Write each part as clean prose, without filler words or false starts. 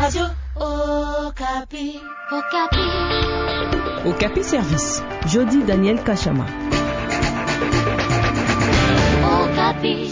Radio Okapi. Okapi. Okapi Service. Jody Daniel Kachama. Okapi.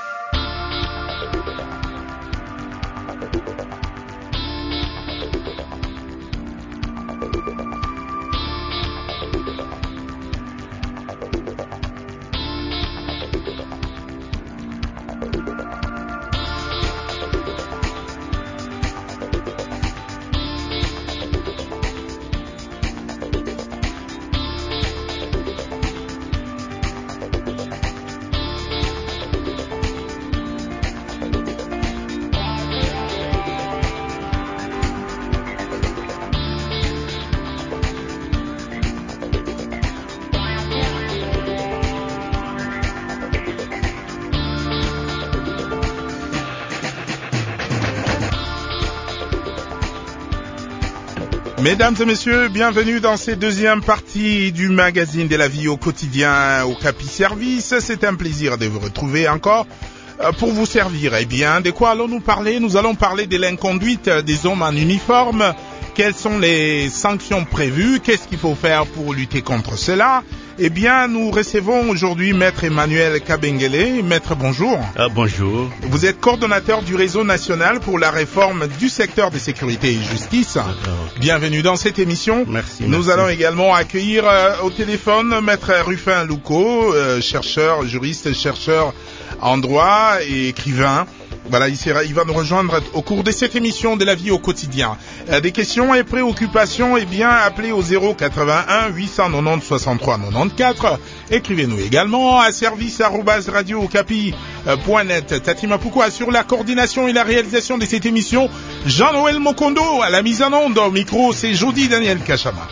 Mesdames et messieurs, bienvenue dans cette deuxième partie du magazine de la vie au quotidien Okapi Service. C'est un plaisir de vous retrouver encore pour vous servir. Eh bien, de quoi allons-nous parler? Nous allons parler de l'inconduite des hommes en uniforme. Quelles sont les sanctions prévues? Qu'est-ce qu'il faut faire pour lutter contre cela? Eh bien, nous recevons aujourd'hui Maître Emmanuel Kabengele. Maître, bonjour. Bonjour. Vous êtes coordonnateur du réseau national pour la réforme du secteur de sécurité et justice. Bienvenue dans cette émission. Merci. Nous allons également accueillir au téléphone Maître Rufin Louko, chercheur, juriste, chercheur en droit et écrivain. Voilà, il va nous rejoindre au cours de cette émission de la vie au quotidien. Des questions et préoccupations, eh bien, appelez au 081 890 63 94. Écrivez-nous également à service@radio-okapi.net. Tati Mapuko assure la coordination et la réalisation de cette émission. Jean-Noël Mokondo à la mise en onde. Au micro, c'est Jody Daniel Kachama.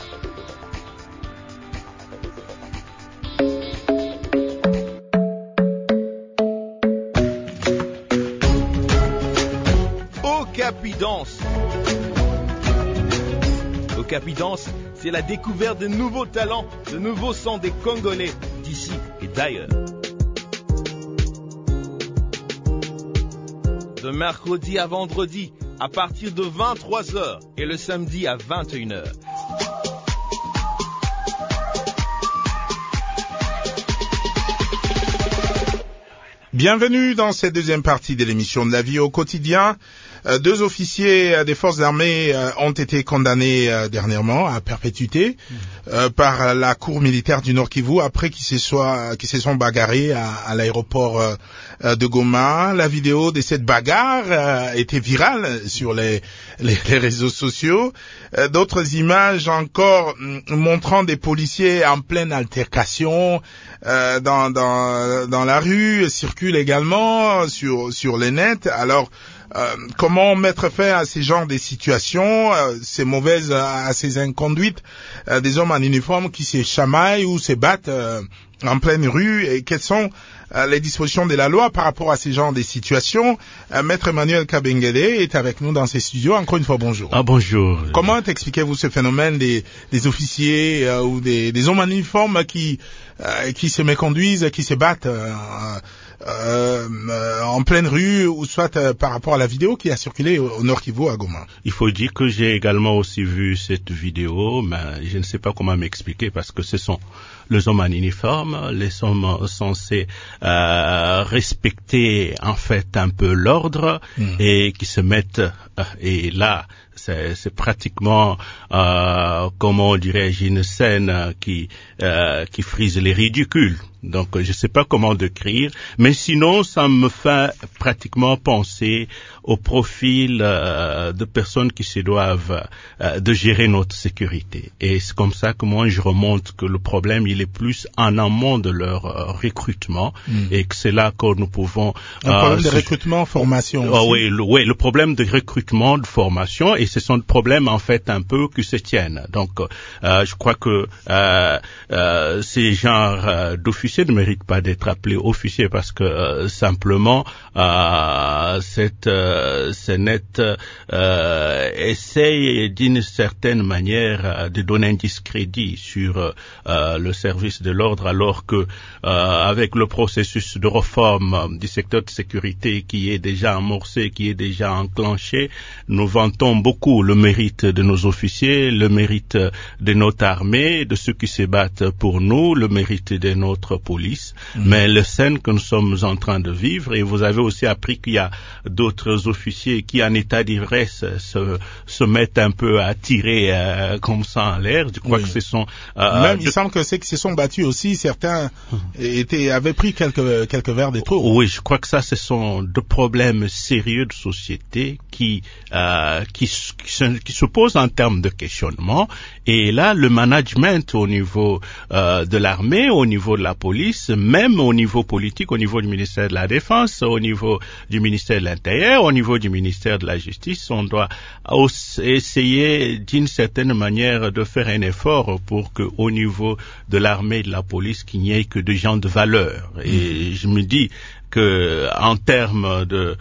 Okapi Danse, c'est la découverte de nouveaux talents, de nouveaux sons des Congolais, d'ici et d'ailleurs. De mercredi à vendredi, à partir de 23h et le samedi à 21h. Bienvenue dans cette deuxième partie de l'émission de la vie au quotidien. Deux officiers des forces armées ont été condamnés dernièrement à perpétuité par la cour militaire du Nord Kivu après qu'ils se sont bagarrés à l'aéroport de Goma. La vidéo de cette bagarre était virale sur les réseaux sociaux. D'autres images encore montrant des policiers en pleine altercation dans la rue circulent également sur les nets. Alors comment mettre fin à ces genres de situations, ces mauvaises, à ces inconduites des hommes en uniforme qui se chamaillent ou se battent en pleine rue, et quelles sont les dispositions de la loi par rapport à ces genres de situations? Maître Emmanuel Kabengele est avec nous dans ces studios. Encore une fois, bonjour. Bonjour. Comment expliquez-vous ce phénomène des officiers ou des hommes en uniforme qui se méconduisent, qui se battent en pleine rue, ou soit par rapport à la vidéo qui a circulé au Nord Kivu à Goma? Il faut dire que j'ai également aussi vu cette vidéo, mais je ne sais pas comment m'expliquer parce que ce sont les hommes en uniforme, les hommes censés respecter en fait un peu l'ordre et qui se mettent et là c'est pratiquement comment dirais-je, une scène qui frise les ridicules. Donc je sais pas comment décrire, mais sinon ça me fait pratiquement penser au profil de personnes qui se doivent de gérer notre sécurité. Et c'est comme ça que moi je remonte que le problème il est plus en amont de leur recrutement et que c'est là que nous pouvons le problème de recrutement, formation aussi. Oui, le problème de recrutement, de formation, et ce sont des problèmes en fait un peu qui se tiennent. Donc je crois que ces genres d'officiers ne mérite pas d'être appelé officier parce que simplement ce net essaye d'une certaine manière de donner un discrédit sur le service de l'ordre, alors que avec le processus de réforme du secteur de sécurité qui est déjà amorcé, qui est déjà enclenché, nous vantons beaucoup le mérite de nos officiers, le mérite de notre armée, de ceux qui se battent pour nous, le mérite de notre police. Mais les scènes que nous sommes en train de vivre, et vous avez aussi appris qu'il y a d'autres officiers qui, en état d'ivresse, se mettent un peu à tirer comme ça en l'air. Je crois que ce sont... Même, il semble que ceux qui se sont battus aussi, certains avaient pris quelques verres de trop. Oui, je crois que ça, ce sont deux problèmes sérieux de société qui se posent en termes de questionnement. Et là, le management au niveau de l'armée, au niveau de la police, même au niveau politique, au niveau du ministère de la Défense, au niveau du ministère de l'Intérieur, au niveau du ministère de la Justice, on doit essayer d'une certaine manière de faire un effort pour que au niveau de l'armée et de la police, qu'il n'y ait que des gens de valeur. Et je me dis que en termes de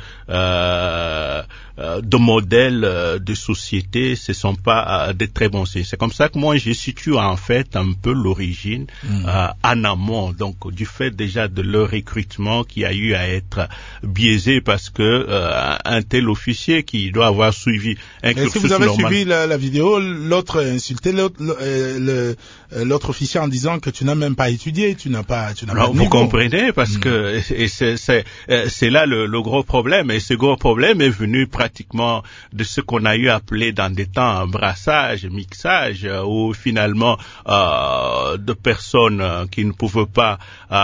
modèles de société, ce sont pas des très bons signes. C'est comme ça que moi je situe en fait un peu l'origine en amont, donc du fait déjà de leur recrutement qui a eu à être biaisé parce que un tel officier qui doit avoir suivi un cursus normal. Si vous avez normal... suivi la vidéo, l'autre insultait l'autre officier en disant que tu n'as même pas étudié, tu n'as pas de niveau. Vous comprenez, parce que c'est là le gros problème, et ce gros problème est venu pratiquement de ce qu'on a eu appelé dans des temps un brassage, mixage, où finalement de personnes qui ne pouvaient pas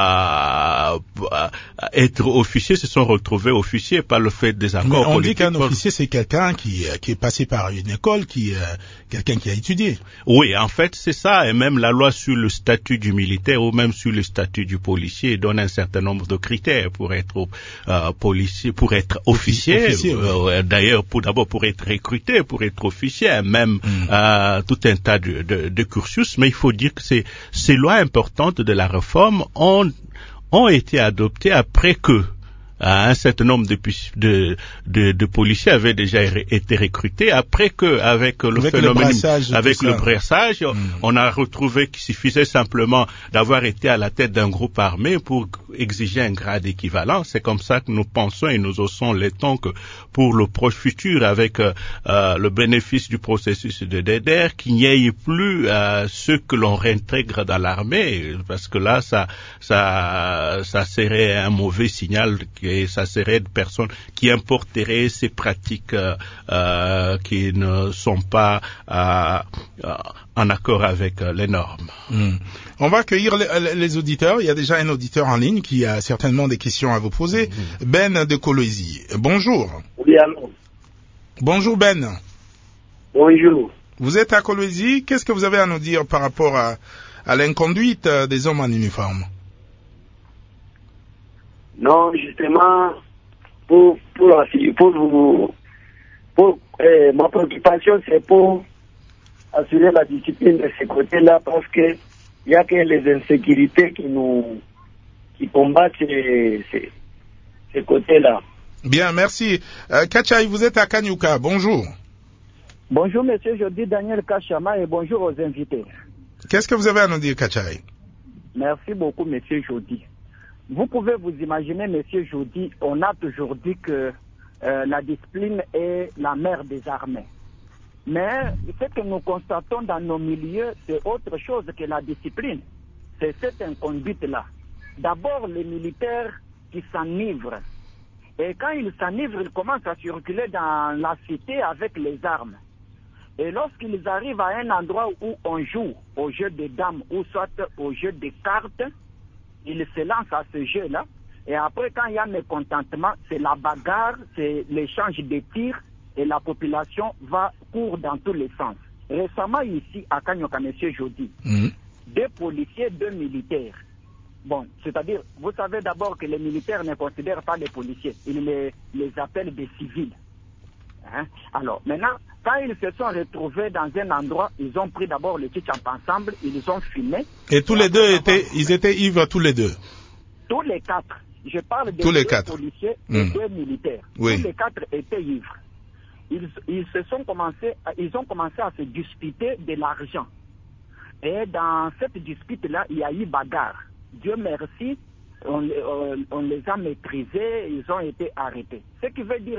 être officiers se sont retrouvés officiers par le fait des accords politiques. On dit qu'un officier c'est quelqu'un qui est passé par une école, quelqu'un qui a étudié. Oui, en fait c'est ça, et même la loi sur le statut du militaire ou même sur le statut du policier donne un certain nombre de critères pour être policier, pour être officier. Oui. D'ailleurs, d'abord pour être recruté, pour être officier, même tout un tas de cursus. Mais il faut dire que ces lois importantes de la réforme ont été adoptées après que un certain nombre de policiers avaient déjà été recrutés, après que avec le brassage, on a retrouvé qu'il suffisait simplement d'avoir été à la tête d'un groupe armé pour exiger un grade équivalent. C'est comme ça que nous pensons et nous osons l'étendre que pour le proche futur, avec le bénéfice du processus de DEDER, qu'il n'y ait plus ceux que l'on réintègre dans l'armée, parce que là ça serait un mauvais signal. Et ça serait des personnes qui importeraient ces pratiques qui ne sont pas en accord avec les normes. On va accueillir les auditeurs. Il y a déjà un auditeur en ligne qui a certainement des questions à vous poser. Ben de Coloésie. Bonjour. Oui, allô. Bonjour Ben. Bonjour. Vous êtes à Coloésie. Qu'est-ce que vous avez à nous dire par rapport à l'inconduite des hommes en uniforme? Non, justement, ma préoccupation, c'est pour assurer la discipline de ce côté-là, parce que il y a que les insécurités qui combattent ces côtés-là. Bien, merci. Kachai, vous êtes à Kanyuka. Bonjour. Bonjour, monsieur Jody Daniel Kachama, et bonjour aux invités. Qu'est-ce que vous avez à nous dire, Kachai? Merci beaucoup, monsieur Jody. Vous pouvez vous imaginer, monsieur Jody, on a toujours dit que la discipline est la mère des armées. Mais ce que nous constatons dans nos milieux, c'est autre chose que la discipline. C'est cette inconduite-là. D'abord, les militaires qui s'enivrent. Et quand ils s'enivrent, ils commencent à circuler dans la cité avec les armes. Et lorsqu'ils arrivent à un endroit où on joue au jeu des dames ou soit au jeu des cartes, ils se lancent à ce jeu-là. Et après, quand il y a mécontentement, c'est la bagarre, c'est l'échange de tirs, et la population court dans tous les sens. Récemment, ici, à Kanyoka, M. Jody, 2 policiers, 2 militaires. Bon, c'est-à-dire, vous savez d'abord que les militaires ne considèrent pas les policiers. Ils les appellent des civils. Hein? Alors, maintenant, quand ils se sont retrouvés dans un endroit, ils ont pris d'abord le ketchup ensemble, ils ont fumé. Et tous les deux ils étaient ivres, tous les deux? Tous les 4. Je parle de 2 policiers et 2 militaires. Oui. Tous les 4 étaient ivres. Ils ont commencé à se disputer de l'argent. Et dans cette dispute-là, il y a eu bagarre. Dieu merci, on les a maîtrisés, ils ont été arrêtés. Ce qui veut dire que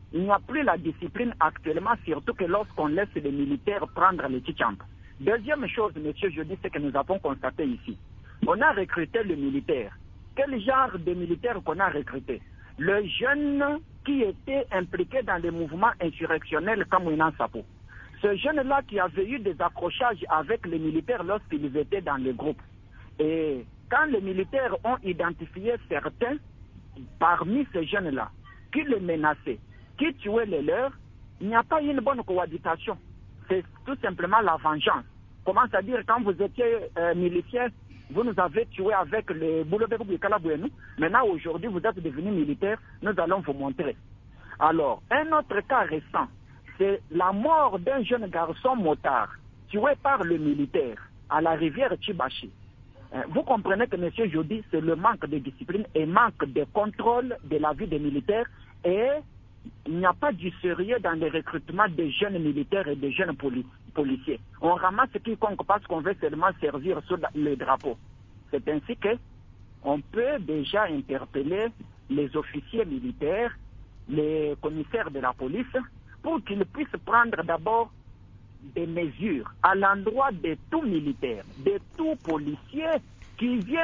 Il n'y a plus la discipline actuellement, surtout que lorsqu'on laisse les militaires prendre les tchamps. Deuxième chose, monsieur, je dis ce que nous avons constaté ici. On a recruté le militaire. Quel genre de militaire qu'on a recruté? Le jeune qui était impliqué dans les mouvements insurrectionnels comme Winan Sapo. Ce jeune-là qui avait eu des accrochages avec les militaires lorsqu'ils étaient dans le groupe. Et quand les militaires ont identifié certains parmi ces jeunes-là qui les menaçaient, qui tuaient les leurs, il n'y a pas eu une bonne cohabitation. C'est tout simplement la vengeance. Comment à dire, quand vous étiez militaire, vous nous avez tué avec le boulot de Calabouénou. Maintenant, aujourd'hui, vous êtes devenu militaire, nous allons vous montrer. Alors, un autre cas récent, c'est la mort d'un jeune garçon motard tué par le militaire à la rivière Chibachi. Vous comprenez que, monsieur Jody, c'est le manque de discipline et manque de contrôle de la vie des militaires, et il n'y a pas du sérieux dans le recrutement des jeunes militaires et des jeunes policiers. On ramasse quiconque parce qu'on veut seulement servir sur le drapeau. C'est ainsi que on peut déjà interpeller les officiers militaires, les commissaires de la police, pour qu'ils puissent prendre d'abord des mesures à l'endroit de tout militaire, de tout policier qui vit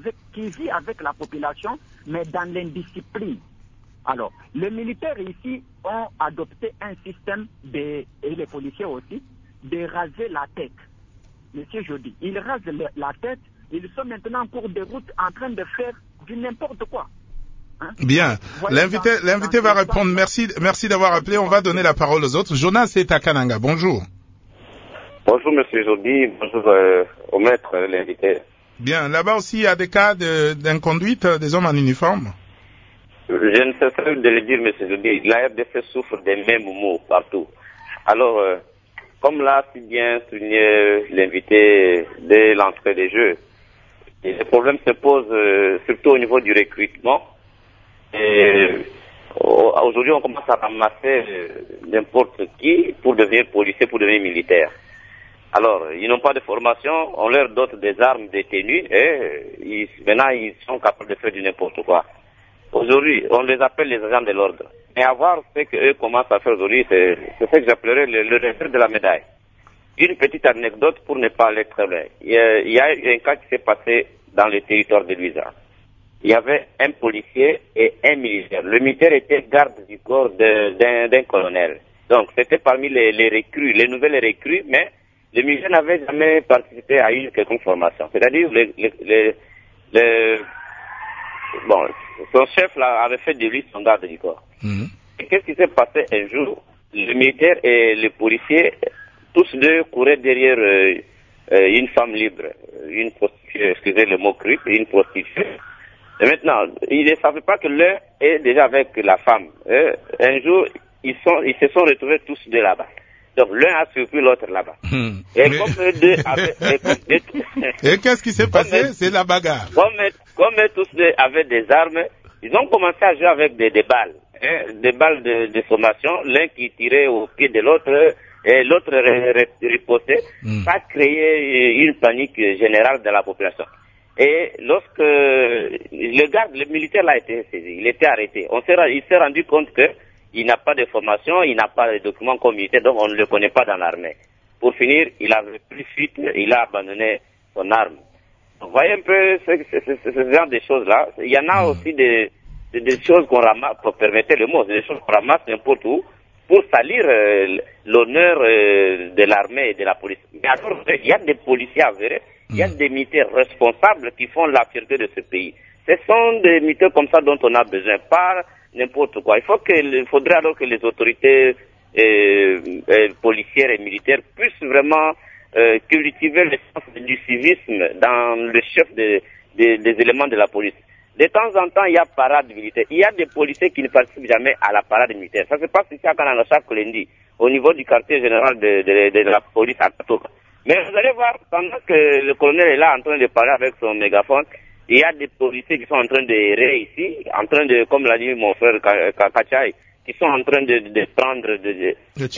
avec la population, mais dans l'indiscipline. Alors, les militaires ici ont adopté un système, et les policiers aussi, de raser la tête. Monsieur Jody, ils rasent la tête, ils sont maintenant en cours de route en train de faire du n'importe quoi. Hein? Bien. L'invité va répondre. Merci d'avoir appelé. On va donner la parole aux autres. Jonas et Takananga, bonjour. Bonjour, monsieur Jody. Bonjour au maître, l'invité. Bien. Là-bas aussi, il y a des cas d'inconduite des hommes en uniforme? Je ne cesserai de le dire, monsieur Jody. La RDC souffre des mêmes maux partout. Alors, comme l'a si bien souligné l'invité dès l'entrée des Jeux, les problèmes se posent surtout au niveau du recrutement. Et aujourd'hui, on commence à ramasser n'importe qui pour devenir policier, pour devenir militaire. Alors, ils n'ont pas de formation, on leur donne des armes, des tenues, et maintenant ils sont capables de faire du n'importe quoi. Aujourd'hui, on les appelle les agents de l'ordre. Mais à voir ce qu'eux commencent à faire aujourd'hui, c'est ce que j'appellerais le revers de la médaille. Une petite anecdote pour ne pas aller très loin. Il y a eu un cas qui s'est passé dans le territoire de Luisa. Il y avait un policier et un militaire. Le militaire était garde du corps d'un colonel. Donc, c'était parmi les recrues, les nouvelles recrues, mais le militaire n'avait jamais participé à une quelconque formation. C'est-à-dire, son chef avait fait de lui son garde du corps. Et qu'est-ce qui s'est passé un jour? Le militaire et le policier, tous deux couraient derrière une femme libre, une prostituée, excusez le mot cru, une prostituée. Et maintenant, ils ne savaient pas que l'un est déjà avec la femme. Un jour, ils se sont retrouvés tous deux là-bas. Donc l'un a surpris l'autre là-bas. Et comme eux deux avaient... Et qu'est-ce qui s'est passé? C'est la bagarre. Comme eux tous deux avaient des armes, ils ont commencé à jouer avec des balles. Des balles de sommation, l'un qui tirait au pied de l'autre, et l'autre ripostait. Ça a créé une panique générale dans la population. Et lorsque le militaire a été saisi, il était arrêté. Il s'est rendu compte qu'il n'a pas de formation, il n'a pas de documents comme militaire, donc on ne le connaît pas dans l'armée. Pour finir, il avait pris fuite, il a abandonné son arme. Vous voyez un peu ce genre de choses-là. Il y en a aussi des choses qu'on ramasse, pour permettre le mot, des choses qu'on ramasse n'importe où, pour salir l'honneur de l'armée et de la police. Mais alors, il y a des policiers avérés, il y a des militaires responsables qui font la fierté de ce pays. Ce sont des militaires comme ça dont on a besoin, pas n'importe quoi. Il faudrait alors que les autorités policières et militaires puissent vraiment cultiver le sens du civisme dans le chef des éléments de la police. De temps en temps, il y a parade militaire. Il y a des policiers qui ne participent jamais à la parade militaire. Ça se passe ici à Kananga chaque lundi, au niveau du quartier général de la police à Katoka. Mais vous allez voir, pendant que le colonel est là en train de parler avec son mégaphone, il y a des policiers qui sont en train de errer ici, en train de, comme l'a dit mon frère Kachai, qui sont en train de prendre des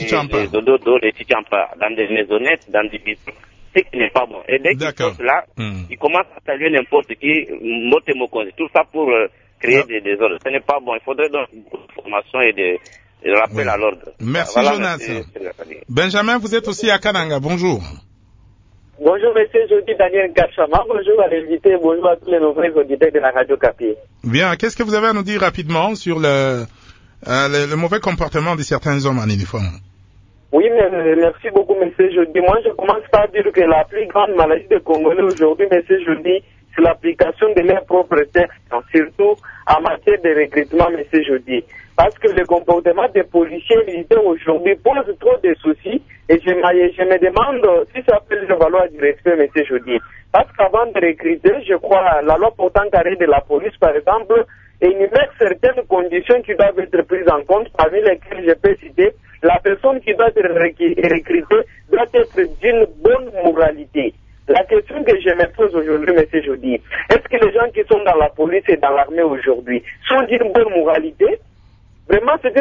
tchichampas dans des maisonnettes, dans des bisous. Ce qui n'est pas bon. Et dès qu'ils sont là, ils commencent à saluer n'importe qui, tout ça pour créer des ordres. Ce n'est pas bon. Il faudrait donc une formation et rappel à l'ordre. Merci Voilà, Jonas. merci. Benjamin, vous êtes aussi à Kananga. Bonjour. Bonjour, monsieur, je dis Daniel Kachama. Bonjour à l'invité, bonjour à tous les nouveaux auditeurs de la radio Capi. Bien, qu'est-ce que vous avez à nous dire rapidement sur le mauvais comportement de certains hommes en uniforme? Oui, mais merci beaucoup, monsieur Jody. Moi, je commence par dire que la plus grande maladie des Congolais aujourd'hui, monsieur Jody, c'est l'application de leurs propres textes, surtout en matière de recrutement, monsieur Jody. Parce que le comportement des policiers militaires aujourd'hui pose trop de soucis et je me demande si ça peut leur valoir du respect, monsieur Jody. Parce qu'avant de recruter, je crois, la loi portant carré de la police, par exemple, énumère certaines conditions qui doivent être prises en compte, parmi lesquelles je peux citer la personne qui doit être recrutée doit être d'une bonne moralité. La question que je me pose aujourd'hui, M. Jody, est-ce que les gens qui sont dans la police et dans l'armée aujourd'hui sont d'une bonne moralité? Vraiment, c'est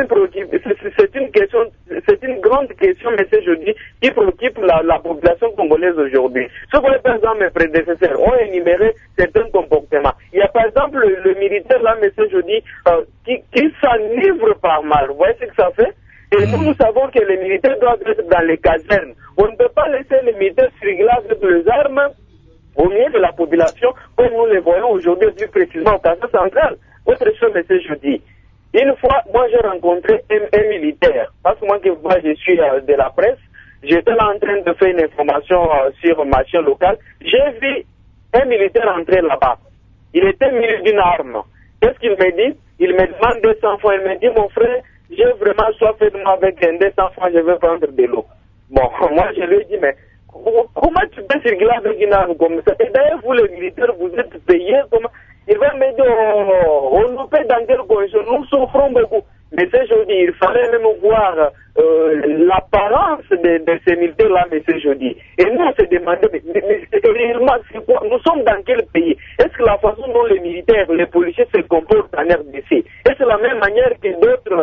une question, c'est une grande question, M. Jody, qui préoccupe la population congolaise aujourd'hui. Ce que, par exemple, mes prédécesseurs ont énuméré certains comportements. Il y a, par exemple, le militaire, là, M. Jody, qui s'enivre par mal. Vous voyez ce que ça fait? Et nous savons que les militaires doivent être dans les casernes. On ne peut pas laisser les militaires circuler avec les armes au milieu de la population, comme nous les voyons aujourd'hui, plus précisément au Casa central. Autre chose, monsieur Jody. Une fois, moi, j'ai rencontré un militaire. Parce que moi, je suis de la presse. J'étais là en train de faire une information sur ma chaîne locale. J'ai vu un militaire entrer là-bas. Il était muni d'une arme. Qu'est-ce qu'il me dit? Il me demande 200 francs. Il me dit, mon frère, j'ai vraiment soif de moi avec un 200 francs, je vais prendre de l'eau. Bon, moi je lui ai dit, mais comment tu peux circuler avec une arme comme ça? Et d'ailleurs, vous les militaires, vous êtes payés, comment? Il va me dire, on nous paie dans quelles conditions? Nous souffrons beaucoup. Mais c'est jeudi, il fallait même voir l'apparence de ces militaires-là, mais c'est jeudi. Et nous, on se demandait, mais réellement, c'est quoi? Nous sommes dans quel pays? Est-ce que la façon dont les militaires, les policiers se comportent en RDC, est-ce la même manière que d'autres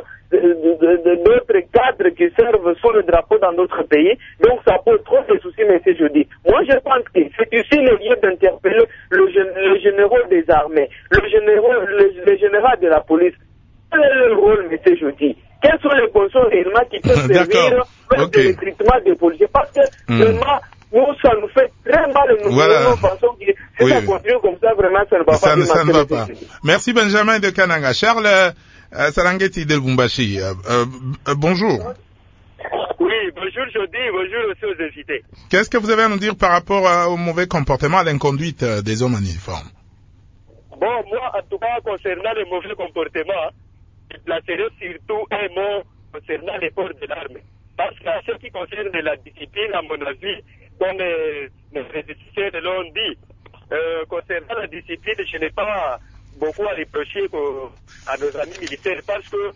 cadres qui servent sous le drapeau dans d'autres pays? Donc ça pose trop de soucis, mais c'est jeudi. Moi, je pense que c'est ici le lieu d'interpeller le général des armées, le général de la police. Quel est le rôle, M. Jody? Quelles sont les conditions réellement qui peuvent servir pour le recrutement des policiers? Parce que vraiment, nous, ça nous fait très mal. Nous pensons que si ça continue comme ça, vraiment, ça ne va pas. Ça ne va pas. Merci Benjamin de Kananga. Charles Salangeti de Lubumbashi. Bonjour. Oui, bonjour Jody, bonjour aussi aux invités. Qu'est-ce que vous avez à nous dire par rapport au mauvais comportement, à l'inconduite des hommes en uniforme? Bon, moi, en tout cas, concernant le mauvais comportement, je placerai surtout un mot concernant les ports de l'arme. Parce qu'à ce qui concerne la discipline, à mon avis, comme les prédécesseurs l'ont dit, concernant la discipline, je n'ai pas beaucoup à reprocher à nos amis militaires parce que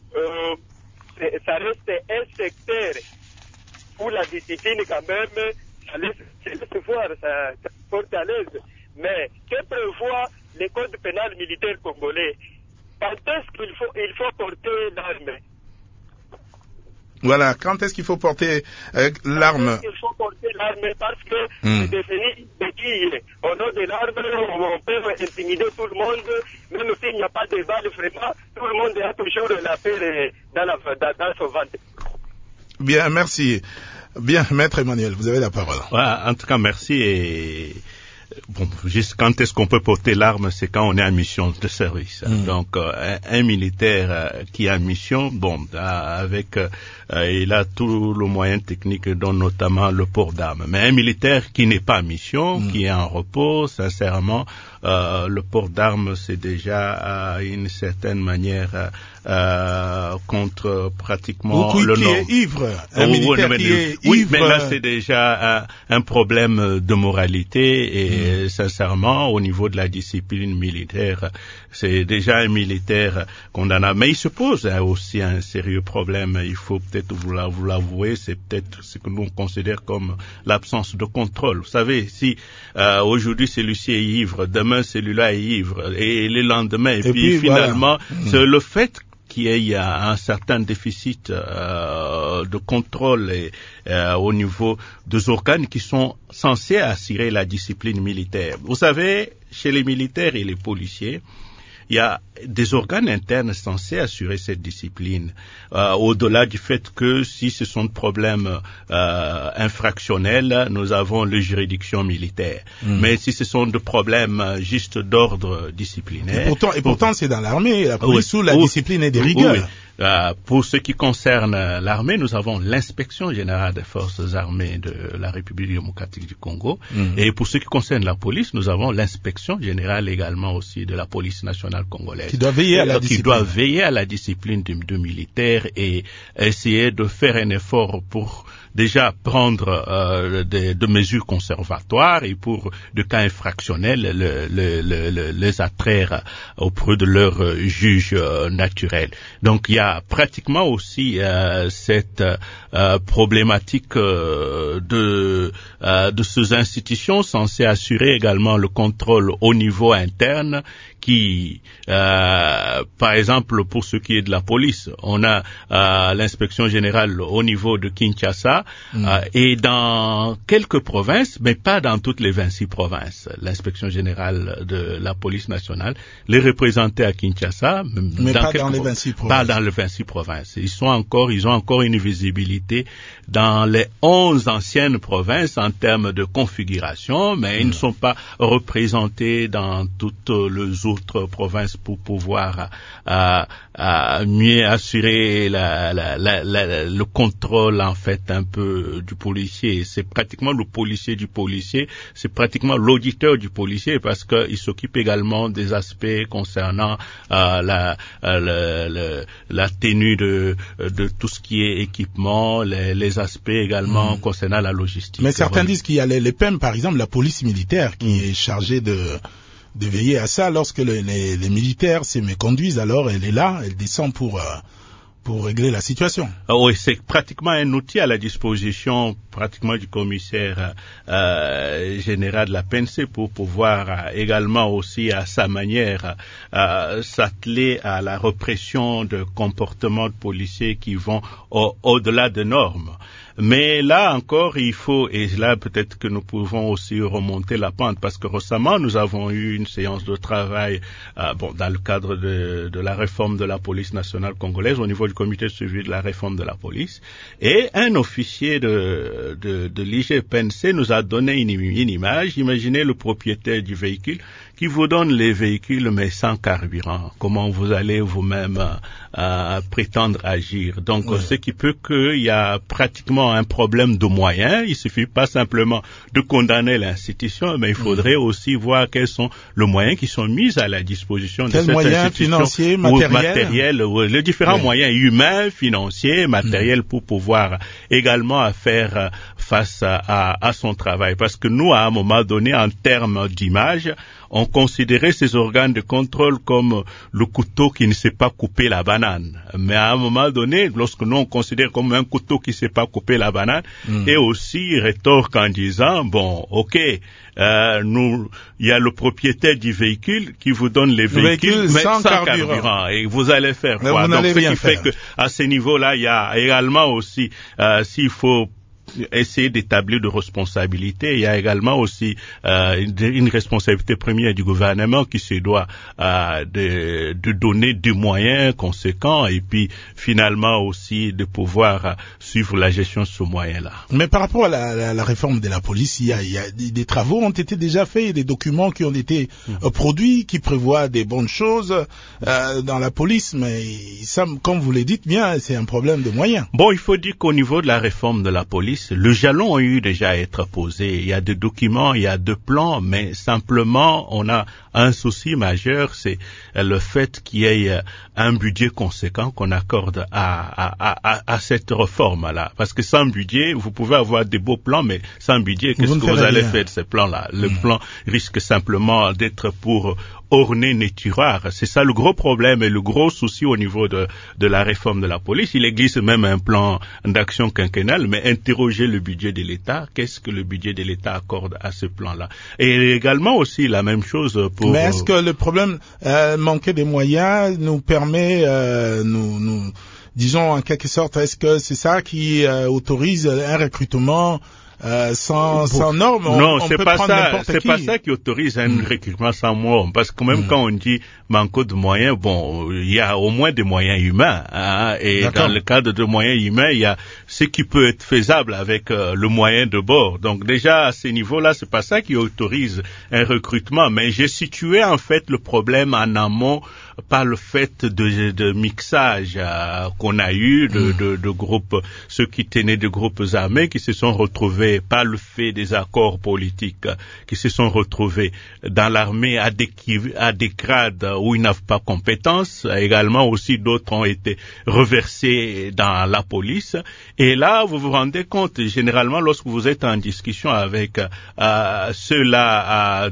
ça reste un secteur où la discipline, quand même, ça laisse voir, ça porte à l'aise. Mais que prévoit le code pénal militaire congolais? Quand est-ce qu'il faut porter l'arme? Voilà, quand est-ce qu'il faut porter l'arme? Il faut porter l'arme parce que c'est défini de qui au nom de l'arme, on peut intimider tout le monde, même s'il n'y a pas de balles, vraiment, tout le monde a toujours la paix dans son ventre. Bien, merci. Bien, Maître Emmanuel, vous avez la parole. Ouais, en tout cas, merci. Et bon, juste quand est-ce qu'on peut porter l'arme, c'est quand on est en mission de service. Donc, un militaire qui est en mission, bon, il a tout le moyen technique, dont notamment le port d'armes. Mais un militaire qui n'est pas en mission, qui est en repos, sincèrement, le port d'armes, c'est déjà une certaine manière contre pratiquement le qui nom. Est ivre. Un militaire qui est ivre. Oui, mais là, c'est déjà un problème de moralité et sincèrement, au niveau de la discipline militaire, c'est déjà un militaire condamnable. Mais il se pose aussi un sérieux problème. Il faut peut-être vous l'avouer, c'est peut-être ce que nous on considère comme l'absence de contrôle. Vous savez, si aujourd'hui celui-ci est ivre, demain celui-là est ivre, et le lendemain, et puis finalement, voilà. C'est le fait qu'il y a un certain déficit de contrôle au niveau des organes qui sont censés assurer la discipline militaire. Vous savez, chez les militaires et les policiers, il y a des organes internes censés assurer cette discipline, au-delà du fait que si ce sont des problèmes infractionnels, nous avons les juridictions militaires. Mais si ce sont des problèmes juste d'ordre disciplinaire... Et pourtant c'est dans l'armée, la police, où la discipline est de rigueur. Pour ce qui concerne l'armée, nous avons l'inspection générale des forces armées de la République démocratique du Congo. Et pour ce qui concerne la police, nous avons l'inspection générale également aussi de la police nationale congolaise. Qui doit veiller à la discipline. Qui doit veiller à la discipline de militaires et essayer de faire un effort pour déjà prendre de mesures conservatoires et pour de cas infractionnels les attraire auprès de leurs juges naturels. Donc il y a pratiquement aussi cette problématique de ces institutions censées assurer également le contrôle au niveau interne qui, par exemple, pour ce qui est de la police, on a l'inspection générale au niveau de Kinshasa et dans quelques provinces, mais pas dans toutes les 26 provinces. L'inspection générale de la police nationale les représentée à Kinshasa, mais pas dans les 26 provinces. Pas dans les 26 provinces. Ils ont encore une visibilité dans les 11 anciennes provinces en termes de configuration, mais ils ne sont pas représentés dans toutes les autres provinces pour pouvoir mieux assurer le contrôle en fait un peu du policier. C'est pratiquement le policier du policier, c'est pratiquement l'auditeur du policier parce qu'il s'occupe également des aspects concernant la tenue de tout ce qui est équipement, les aspects également concernant la logistique. Mais certains disent qu'il y a les PEM, par exemple, la police militaire qui est chargée de veiller à ça. Lorsque les militaires se méconduisent, alors elle est là, elle descend pour régler la situation. Oui, c'est pratiquement un outil à la disposition pratiquement du commissaire général de la PNC pour pouvoir également aussi à sa manière s'atteler à la répression de comportements de policiers qui vont au-delà des normes. Mais là encore, il faut, et là peut-être que nous pouvons aussi remonter la pente, parce que récemment nous avons eu une séance de travail dans le cadre de la réforme de la police nationale congolaise au niveau du comité de suivi de la réforme de la police, et un officier de l'IGPNC nous a donné une image. Imaginez le propriétaire du véhicule qui vous donne les véhicules mais sans carburant. Comment vous allez vous-même prétendre agir? Donc, ce qui peut qu'il y a pratiquement un problème de moyens. Il suffit pas simplement de condamner l'institution, mais il faudrait aussi voir quels sont les moyens qui sont mis à la disposition de cette institution. Financiers, matériels, les différents moyens humains, financiers, matériels pour pouvoir également faire face à son travail. Parce que nous, à un moment donné, en termes d'image, on considérait ces organes de contrôle comme le couteau qui ne sait pas couper la banane. Mais à un moment donné, lorsque nous on considère comme un couteau qui ne sait pas couper la banane, et aussi rétorque en disant, bon, ok, il y a le propriétaire du véhicule qui vous donne les véhicules mais sans carburant. Et vous allez faire quoi? Donc, ce qui fait que, à ce niveau-là, il y a également aussi, s'il faut essayer d'établir de responsabilité. Il y a également aussi une responsabilité première du gouvernement qui se doit de donner des moyens conséquents et puis finalement aussi de pouvoir suivre la gestion de ce moyen-là. Mais par rapport à la réforme de la police, il y a des travaux ont été déjà faits, il y a des documents qui ont été produits qui prévoient des bonnes choses dans la police, mais ça, comme vous le dites bien, c'est un problème de moyens. Bon, il faut dire qu'au niveau de la réforme de la police, le jalon a eu déjà à être posé. Il y a des documents, il y a des plans, mais simplement, on a un souci majeur, c'est le fait qu'il y ait un budget conséquent qu'on accorde à cette réforme-là. Parce que sans budget, vous pouvez avoir des beaux plans, mais sans budget, qu'est-ce que vous allez faire de ces plans-là? Le plan risque simplement d'être pour orner les tiroirs. C'est ça le gros problème et le gros souci au niveau de la réforme de la police. Il existe même un plan d'action quinquennale, mais interroger le budget de l'État, qu'est-ce que le budget de l'État accorde à ce plan-là? Et également aussi la même chose pour... Mais est-ce que le problème manquer des moyens nous permet, disons en quelque sorte, est-ce que c'est ça qui autorise un recrutement sans normes. Non, c'est pas ça. C'est pas ça qui autorise un recrutement sans normes, parce que même quand on dit manque de moyens, bon, il y a au moins des moyens humains, hein, et dans le cadre de moyens humains, il y a ce qui peut être faisable avec le moyen de bord. Donc déjà à ce niveau-là, c'est pas ça qui autorise un recrutement, mais j'ai situé en fait le problème en amont par le fait de mixage qu'on a eu de groupes, ceux qui tenaient de groupes armés qui se sont retrouvés par le fait des accords politiques, qui se sont retrouvés dans l'armée à des grades où ils n'avaient pas compétence. Également aussi d'autres ont été reversés dans la police. Et là, vous vous rendez compte, généralement lorsque vous êtes en discussion avec ceux-là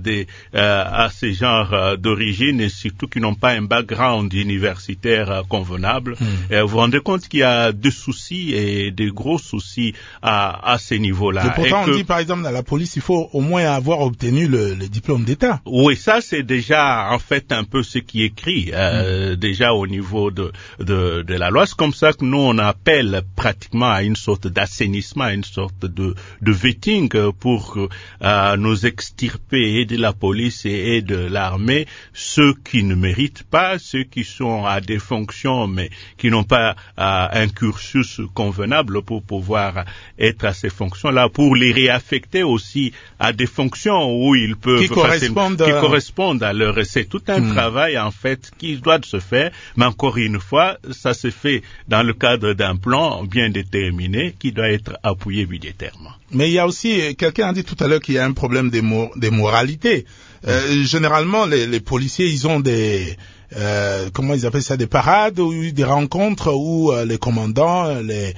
à ces genres d'origine, et surtout qui n'ont pas un background universitaire convenable, vous vous rendez compte qu'il y a des soucis et des gros soucis à ces niveaux-là. Et pourtant, on dit par exemple dans la police, il faut au moins avoir obtenu le diplôme d'État. Oui, ça c'est déjà en fait un peu ce qui est écrit déjà au niveau de la loi. C'est comme ça que nous on appelle pratiquement à une sorte d'assainissement, à une sorte de vetting pour nous extirper et de la police et de l'armée ceux qui ne méritent pas, ceux qui sont à des fonctions mais qui n'ont pas un cursus convenable pour pouvoir être à ces fonctions-là, pour les réaffecter aussi à des fonctions où ils peuvent qui correspondent à leur. C'est tout un travail en fait qui doit se faire, mais encore une fois, ça se fait dans le cadre d'un plan bien déterminé qui doit être appuyé budgétairement. Mais il y a aussi, quelqu'un a dit tout à l'heure qu'il y a un problème des moralités. Généralement, les policiers, ils ont des comment ils appellent ça, des parades ou des rencontres où les commandants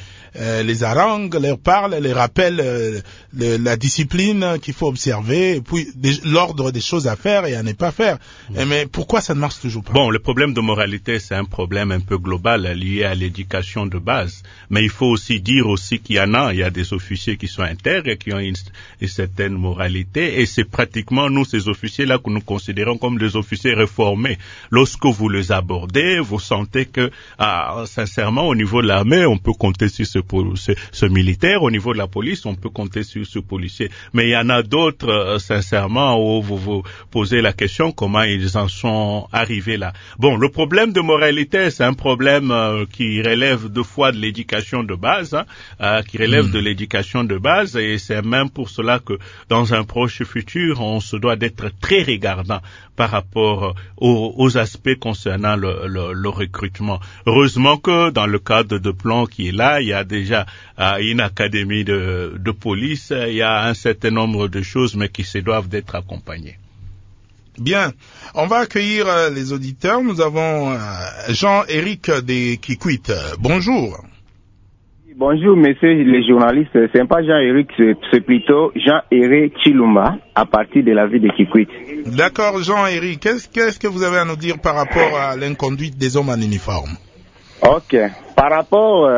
les haranguent, leur parlent, les rappellent la discipline qu'il faut observer, et puis l'ordre des choses à faire et à ne pas faire. Mais pourquoi ça ne marche toujours pas? Bon, le problème de moralité, c'est un problème un peu global lié à l'éducation de base. Mais il faut aussi dire aussi qu'il y a des officiers qui sont intègres et qui ont une certaine moralité, et c'est pratiquement nous, ces officiers-là, que nous considérons comme des officiers réformés. Lorsque vous les abordez, vous sentez que, sincèrement, au niveau de l'armée, on peut compter sur ce militaire, au niveau de la police, on peut compter sur ce policier. Mais il y en a d'autres, sincèrement, où vous vous posez la question comment ils en sont arrivés là. Bon, le problème de moralité, c'est un problème qui relève deux fois de l'éducation de base, qui relève de l'éducation de base, et c'est même pour cela que dans un proche futur, on se doit d'être très regardant par rapport aux aspects concernant le recrutement. Heureusement que dans le cadre de plan qui est là, il y a déjà une académie de police, il y a un certain nombre de choses, mais qui se doivent d'être accompagnées. Bien, on va accueillir les auditeurs. Nous avons Jean-Éric des Kikwit. Bonjour. Bonjour, messieurs les journalistes. C'est pas Jean-Éric, c'est plutôt Jean-Éric Chilumba, à partir de la ville de Kikwit. D'accord, Jean-Éric. Qu'est-ce que vous avez à nous dire par rapport à l'inconduite des hommes en uniforme? Ok. Par rapport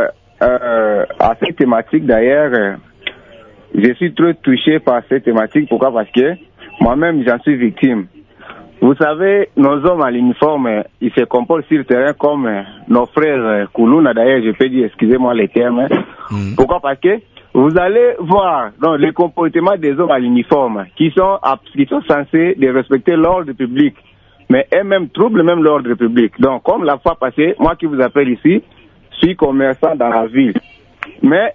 à cette thématique, d'ailleurs, je suis très touché par cette thématique. Pourquoi? Parce que moi-même, j'en suis victime. Vous savez, nos hommes à l'uniforme, ils se comportent sur le terrain comme nos frères Koulouna, d'ailleurs, je peux dire, excusez-moi les termes. Pourquoi? Parce que vous allez voir donc, le comportement des hommes à l'uniforme qui sont censés de respecter l'ordre public, mais eux-mêmes troublent même l'ordre public. Donc, comme la fois passée, moi qui vous appelle ici, je suis commerçant dans la ville. Mais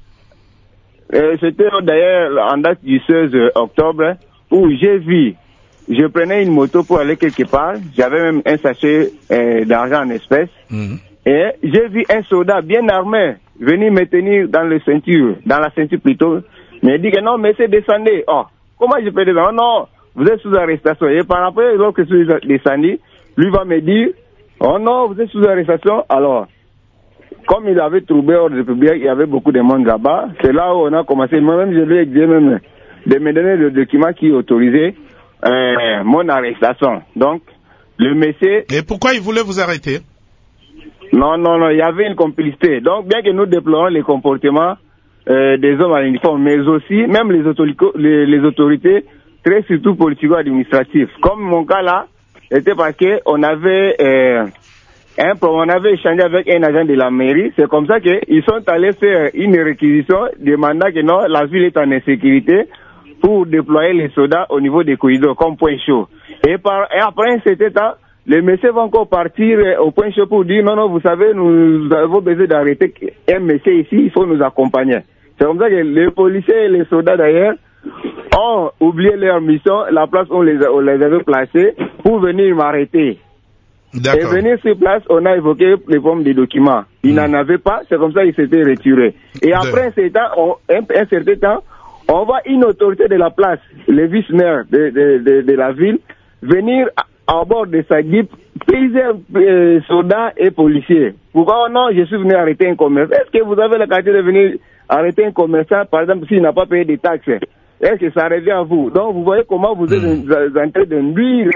c'était d'ailleurs en date du 16 octobre où j'ai vu, je prenais une moto pour aller quelque part, j'avais même un sachet d'argent en espèces, et j'ai vu un soldat bien armé venir me tenir dans la ceinture plutôt, mais il dit que non, mais c'est descendu. Oh, comment je peux descendre? Non, vous êtes sous arrestation. Et par après, lorsque je suis descendu, lui va me dire, oh non, vous êtes sous arrestation. Alors, comme il avait troublé l'ordre public, il y avait beaucoup de monde là-bas, c'est là où on a commencé. Moi-même, je lui ai dit même de me donner le document qui autorisait mon arrestation. Donc, le monsieur... Et pourquoi il voulait vous arrêter? Non, il y avait une complicité. Donc, bien que nous déplorons les comportements des hommes à l'uniforme, mais aussi, même les autorités, très surtout politico-administratives. Comme mon cas là, c'était parce qu'on avait on avait échangé avec un agent de la mairie. C'est comme ça qu'ils sont allés faire une réquisition demandant que non, la ville est en insécurité pour déployer les soldats au niveau des corridors comme point chaud. Et après un certain temps, les messieurs vont encore partir au point chaud pour dire non, vous savez, nous avons besoin d'arrêter un monsieur ici, il faut nous accompagner. C'est comme ça que les policiers et les soldats d'ailleurs ont oublié leur mission, la place où on les avait placés pour venir m'arrêter. Et venir sur place, on a évoqué les formes des documents. Ils n'en avaient pas, c'est comme ça qu'ils s'étaient retirés. Et après un certain temps, on voit une autorité de la place, le vice-maire de la ville, venir à bord de sa jeep, paysans, soldats et policiers. Pourquoi non, je suis venu arrêter un commerçant. Est-ce que vous avez la qualité de venir arrêter un commerçant, par exemple, s'il n'a pas payé des taxes? Est-ce que ça revient à vous? Donc vous voyez comment vous êtes en train de nuire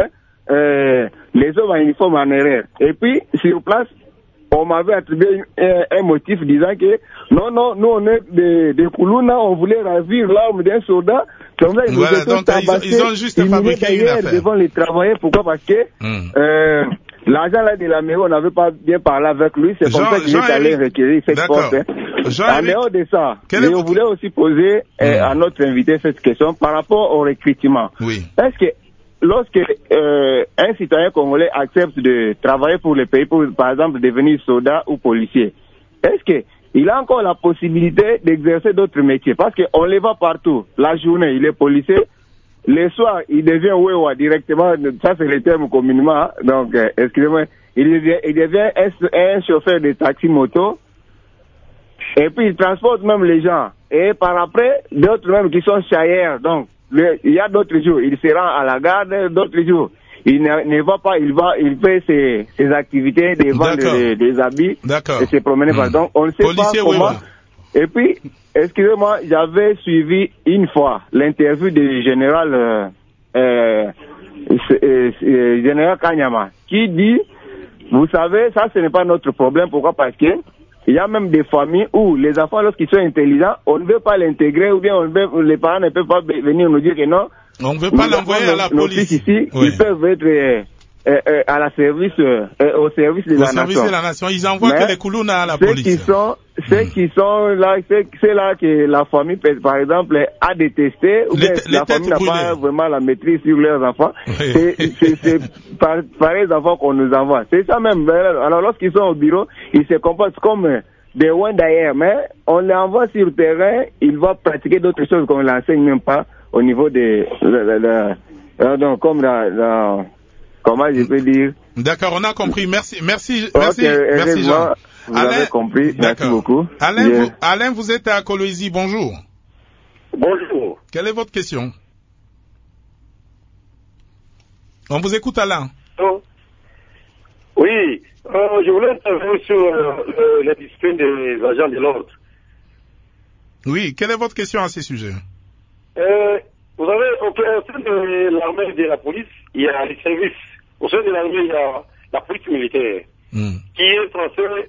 les hommes en uniforme en erreur. Et puis, sur place, on m'avait attribué un motif disant que non, nous on est des Koulouna, on voulait ravir l'arme d'un soldat. Comme ça, ils ont juste fabriqué une affaire devant les travailleurs. Pourquoi? Parce que l'argent là de la mairie, on n'avait pas bien parlé avec lui. C'est comme ça qu'il est allé requérir cette force. En dehors de ça, on voulait aussi poser à notre invité cette question par rapport au recrutement. Oui. Est-ce que lorsque un citoyen congolais accepte de travailler pour le pays, pour par exemple devenir soldat ou policier, est-ce qu'il a encore la possibilité d'exercer d'autres métiers? Parce qu'on les voit partout. La journée, il est policier. Le soir, il devient Wewa directement. Ça, c'est le terme communément. Donc, excusez-moi. Il devient un chauffeur de taxi-moto. Et puis, il transporte même les gens. Et par après, d'autres même qui sont chailleurs. Donc, il y a d'autres jours, il se rend à la garde, d'autres jours, il ne va pas, il fait ses activités, des ventes des habits, et se promener par donc on ne sait pas comment. Et puis, excusez-moi, j'avais suivi une fois l'interview du général Kanyama, qui dit, vous savez, ça ce n'est pas notre problème, pourquoi? Parce que il y a même des familles où les enfants, lorsqu'ils sont intelligents, on ne veut pas l'intégrer ou bien les parents ne peuvent pas venir nous dire que non. On ne veut pas l'envoyer à la police. Ici, ils peuvent être à la service, au service de la nation. Au service de la nation. Ils envoient que les Koulouna à la police. Ceux qui sont là, c'est là que la famille, par exemple, a détesté, ou bien la famille n'a pas vraiment la maîtrise sur leurs enfants. C'est par les enfants qu'on nous envoie. C'est ça même. Alors lorsqu'ils sont au bureau, ils se comportent comme des ouins d'ailleurs, mais on les envoie sur le terrain, ils vont pratiquer d'autres choses qu'on ne l'enseigne même pas au niveau de donc comme comment je peux dire. D'accord, on a compris. Merci. Merci Jean. Vous avez compris. Merci beaucoup. Alain, vous êtes à Kolwezi. Bonjour. Bonjour. Quelle est votre question? On vous écoute, Alain. Oui, je voulais intervenir sur la discipline des agents de l'ordre. Oui, quelle est votre question à ce sujet? Vous savez, au sein de l'armée et de la police, il y a les services. Au sein de l'armée, il y a la police militaire, qui est censée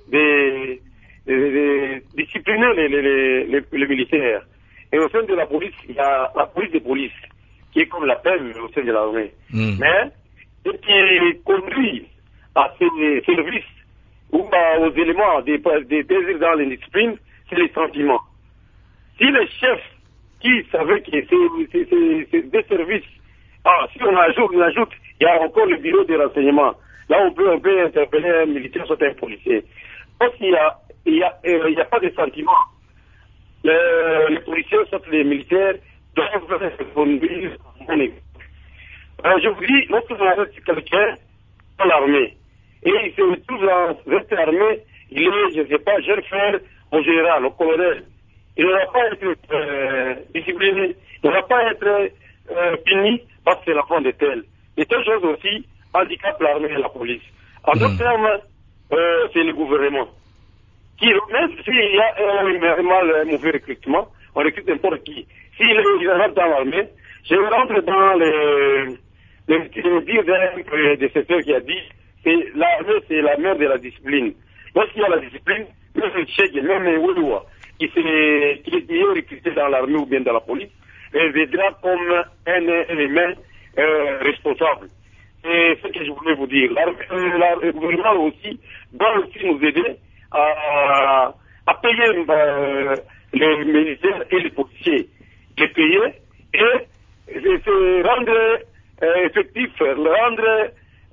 discipliner les militaires. Et au sein de la police, il y a la police des polices, qui est comme la peine au sein de l'armée. Mais, ce qui conduit à ces services ou aux éléments des désirs dans les disciplines, c'est les sentiments. Si les chefs qui savaient que c'est des services, si on ajoute, il y a encore le bureau de renseignement. Là, on peut interpeller un militaire, soit un policier. Parce qu'il y a pas de sentiments. Les policiers, soit les militaires, doivent se conduire en équipe. Je vous dis, lorsque vous arrêtez quelqu'un dans l'armée, et il se retrouve dans cette armée, il est, je ne sais pas, jeune frère au général, au colonel. Il ne va pas être discipliné, il ne va pas être puni parce que c'est l'enfant de tel. Et telle chose aussi handicape l'armée et la police. En d'autres termes, c'est le gouvernement. Même s'il y a un mauvais recrutement, on recrute n'importe qui. S'il rentre dans l'armée, je rentre dans le dire d'un des secteurs qui a dit l'armée, c'est la mère de la discipline. Lorsqu'il y a la discipline, même le Tchèque, même les Ouloua, qui est recruté dans l'armée ou bien dans la police, viendra comme un élément responsable. c'est ce que je voulais vous dire. Le gouvernement aussi doit aussi nous aider à payer les militaires et les policiers. Les payer et se rendre effectif, rendre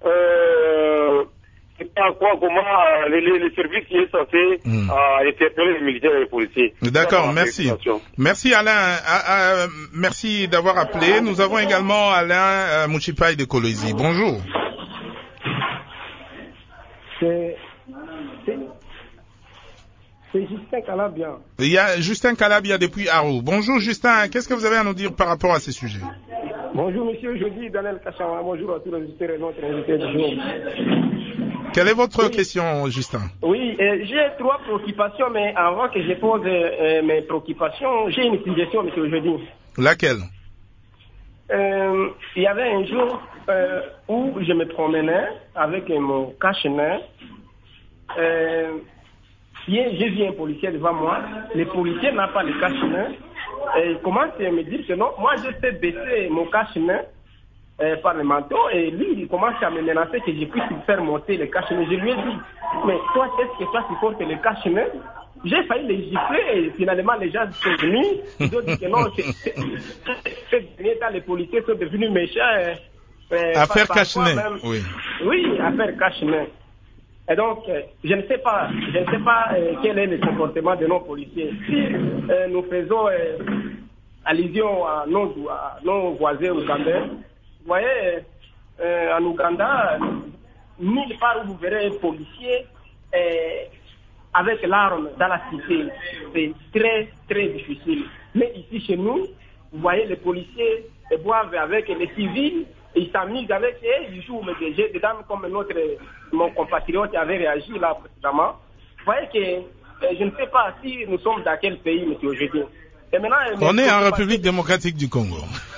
les services qui est censé interpeller les militaires et les policiers. D'accord, merci. Merci Alain. Merci d'avoir appelé. Nous avons également Alain Mouchipaï de Kolwezi. Bonjour. C'est Justin Calabia. Il y a Justin Calabia depuis Arou. Bonjour Justin, qu'est-ce que vous avez à nous dire par rapport à ces sujets? Bonjour monsieur, je dis Daniel Kachama. Bonjour à tous les auditeurs et notre invité du jour. Quelle est votre question, Justin? Oui, j'ai 3 préoccupations, mais avant que je pose mes préoccupations, j'ai une suggestion, monsieur aujourd'hui. Laquelle? Il y avait un jour où je me promenais avec mon cache-nez. J'ai vu un policier devant moi. Le policier n'a pas de cache-nez. Il commence à me dire que non, moi je sais baisser mon cache-nez par le manteau, et lui il commence à me menacer que je puisse faire monter le cache-nez. Je lui ai dit, mais toi, est-ce que toi tu portes le cache-nez? J'ai failli les gifler et finalement les gens sont venus. Ils ont dit que non, ces derniers temps les policiers sont devenus méchants. Affaire cache-nez, oui. Oui, affaire cache-nez. Et donc, je ne sais pas quel est le comportement de nos policiers. Si nous faisons allusion à nos voisins ougandais, vous voyez, en Ouganda, nulle part où vous verrez un policier avec l'arme dans la cité. C'est très, très difficile. Mais ici, chez nous, vous voyez, les policiers boivent avec les civils, ils s'amusent avec eux, ils jouent des jeux de dames comme mon compatriote avait réagi là précédemment. Vous voyez que je ne sais pas si nous sommes dans quel pays, monsieur aujourd'hui. On est en République démocratique du Congo.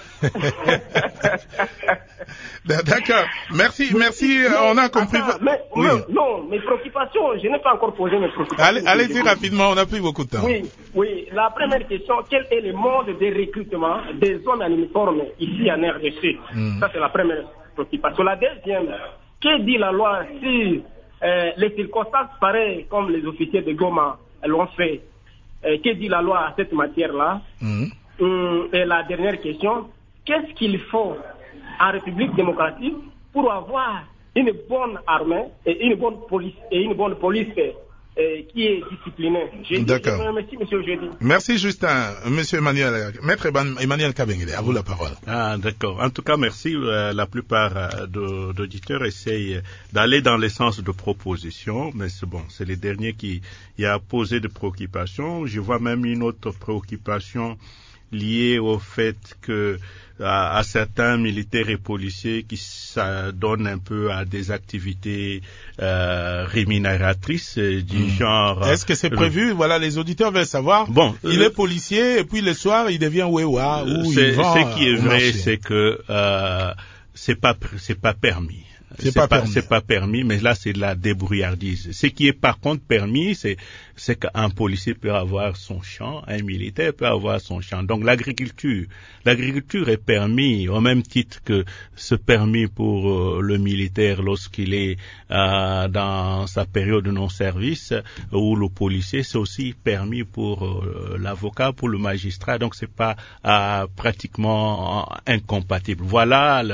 D'accord. Merci. On a compris. Oui. Non, mes préoccupations, je n'ai pas encore posé mes préoccupations. Allez-y rapidement, on n'a plus beaucoup de temps. Oui. La première question, quel est le mode de recrutement des hommes en uniforme ici en RDC? Ça, c'est la première préoccupation. La deuxième, que dit la loi si les circonstances pareilles comme les officiers de Goma l'ont fait? Que dit la loi à cette matière-là? Et la dernière question, qu'est-ce qu'il faut en République démocratique pour avoir une bonne armée et une bonne police qui est disciplinée? D'accord. Merci, monsieur Jeudi. Merci, Justin. Monsieur Emmanuel, Maître Emmanuel Kabengele, à vous la parole. D'accord. En tout cas, merci. La plupart d'auditeurs essayent d'aller dans le sens de propositions, mais c'est les derniers qui y a posé de préoccupations. Je vois même une autre préoccupation liée au fait que à certains militaires et policiers qui s'adonnent un peu à des activités rémunératrices du genre. Est-ce que c'est prévu? Voilà, les auditeurs veulent savoir. Bon, il est policier et puis le soir il devient ouéwa ou il vend. Ce qui est vrai, c'est que c'est pas permis. C'est pas permis, mais là c'est de la débrouillardise. Ce qui est par contre permis, c'est qu'un policier peut avoir son champ, un militaire peut avoir son champ. Donc l'agriculture est permis au même titre que ce permis pour le militaire lorsqu'il est dans sa période de non-service, ou le policier, c'est aussi permis pour l'avocat, pour le magistrat. Donc c'est pas pratiquement incompatible. Voilà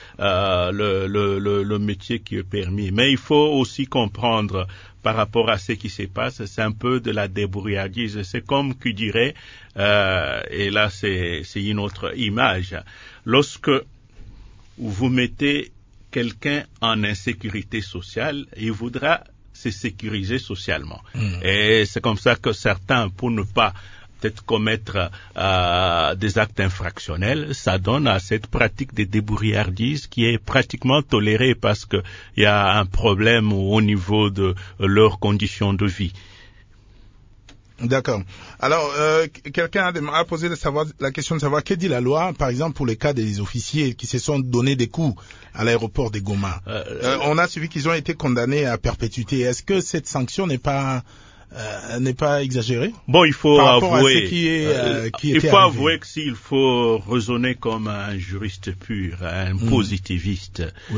le métier qui est permis. Mais il faut aussi comprendre par rapport à ce qui se passe, c'est un peu de la débrouillardise. C'est comme qui dirait, et là c'est une autre image, lorsque vous mettez quelqu'un en insécurité sociale, il voudra se sécuriser socialement. Et c'est comme ça que certains, pour ne pas peut-être commettre des actes infractionnels, ça donne à cette pratique de débrouillardise qui est pratiquement tolérée parce qu'il y a un problème au niveau de leurs conditions de vie. D'accord. Alors, quelqu'un a posé la question de savoir que dit la loi, par exemple, pour les cas des officiers qui se sont donné des coups à l'aéroport de Goma. On a suivi qu'ils ont été condamnés à perpétuité. Est-ce que cette sanction n'est pas n'est pas exagéré? Bon, il faut avouer, il faut avouer que s'il faut raisonner comme un juriste pur, un positiviste, oui.